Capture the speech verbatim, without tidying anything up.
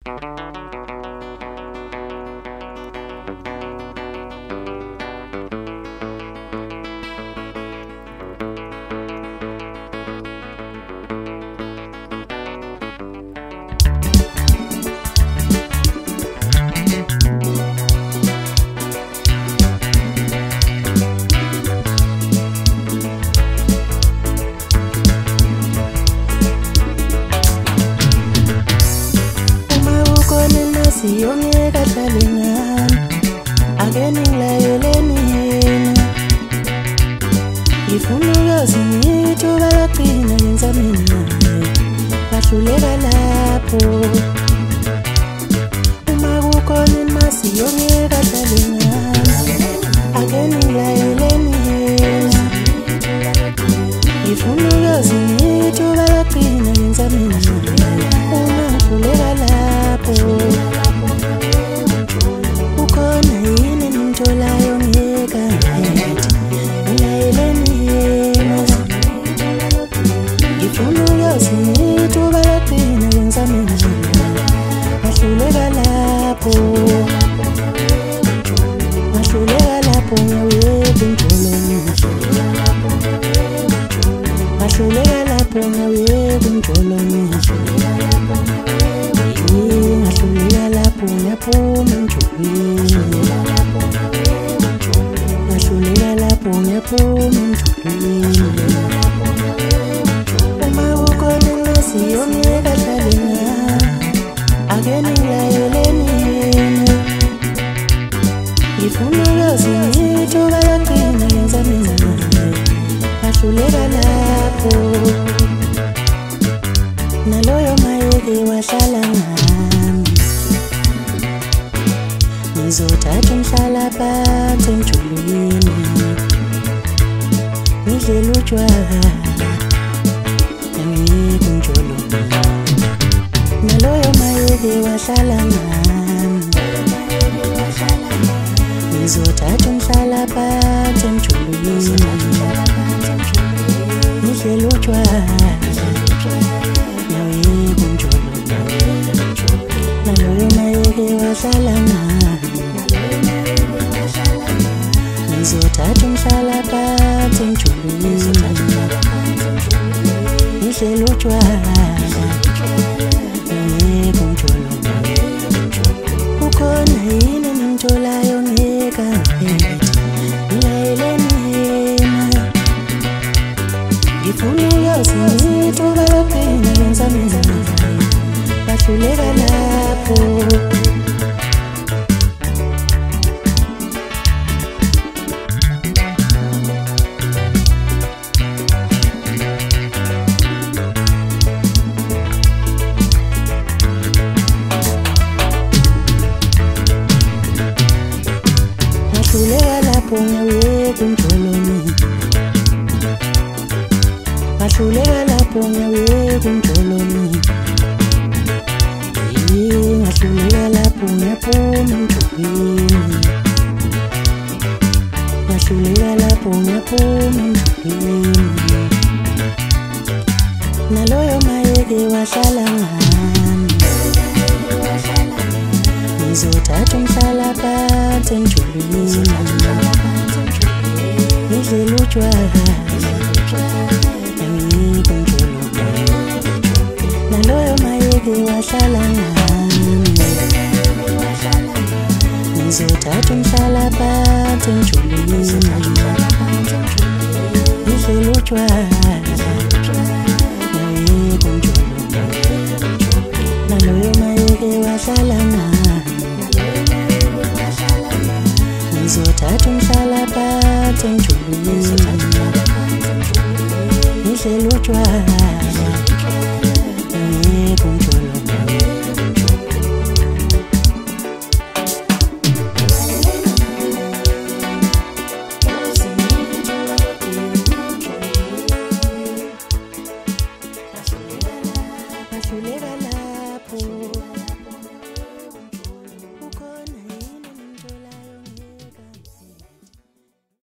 Siyongeka hlale ngami ake ngilayeleni yena ngifuna uyazi ngithi bayaqina ngenzameni naye bahluleka lapho uma kukhona masiyongeka hlale ngami ake ngilayeleni yena ngifuna uyazi ngithi bayaqina ngenzameni naye uma bahluleka lapho Mahluleka lapho Mahluleka lapho ngiyawuyeka umjolo Mahluleka lapho ngiyawuyeka umjolo Mahluleka lapho ngiyaphuma emjolweni Mahluleka lapho ngiyaphuma emjolweni Uma kukhona masiyongeka hlale ngami ake ngilayeleni yena ngifuna uyazi ngithi bayaqina ngenzameni naye bahluleka lapho naloyo mayeke wahlala ngami ngizothatha umhlalaphansi emjulwini ngidlela utshwala ngiyeke umjolo naloyo mayeke wahlala ngami ngizothatha umhlalaphansi emjulwini ngidlela utshwala ngiyeke umjolo naloyo mayeke wahlala ngami ngizothatha umhlalaphansi emjulwini ngidlela utshwala ukhona yini ngimtholayo ngeka ngilayeleni yena ngifuna uyazi ngithi bayaqina ngenzameni naye bahluleka lapho Mahluleka lapho ngiyawuyeka umjolo Mahluleka lapho ngiyawuyeka umjolo Mahluleka lapho ngiyaphuma emjolweni Mahluleka lapho ngiyaphuma emjolweni naloyo mayeke wahlala ngami ngizothatha umhlalaphansi emjulwini ngidlela utshwala ngiyeke umjolo naloyo mayeke wahlala ngami ngizothatha umhlalaphansi emjulwini ngidlela utshwala ngiyeke umjolo naloyo mayeke wahlala ngami ngizothatha umhlalaphansi emjulwini ngidlela utshwala